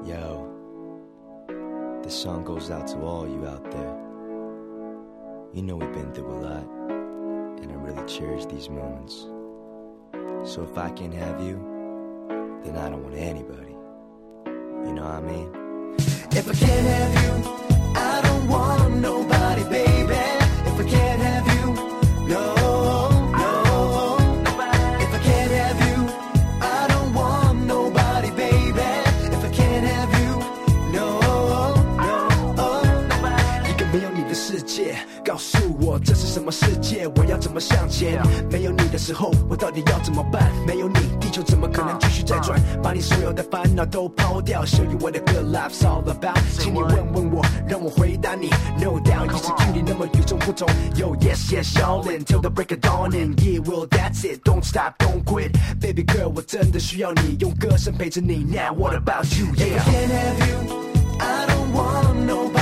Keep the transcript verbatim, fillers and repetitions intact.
Yo, this song goes out to all you out there. You know we've been through a lot, and I really cherish these moments. So if I can't have you, then I don't want anybody. You know what I mean? If I can't have you, I don't want nobody, baby. If I can't have you, no, no. If I can't have you, I don't want nobody, baby. If I can't have you, no, no. 一个没有你的世界，告诉我这是什么世界，我要怎么向前？没有你的时候，我到底要怎么办？没有你，地球怎么可能继续在转？把你所有的烦恼都抛掉 ，Show you what a good life's all about。请你问问我，让我回答你。No doubt， 一直 cutie 那么与众不同。Yo yes yes yallin till the break of dawn and yeah well that's it don't stop don't quit baby girl 我真的需要你用歌声陪着你 Now what about you yeah If I can't have you I don't want no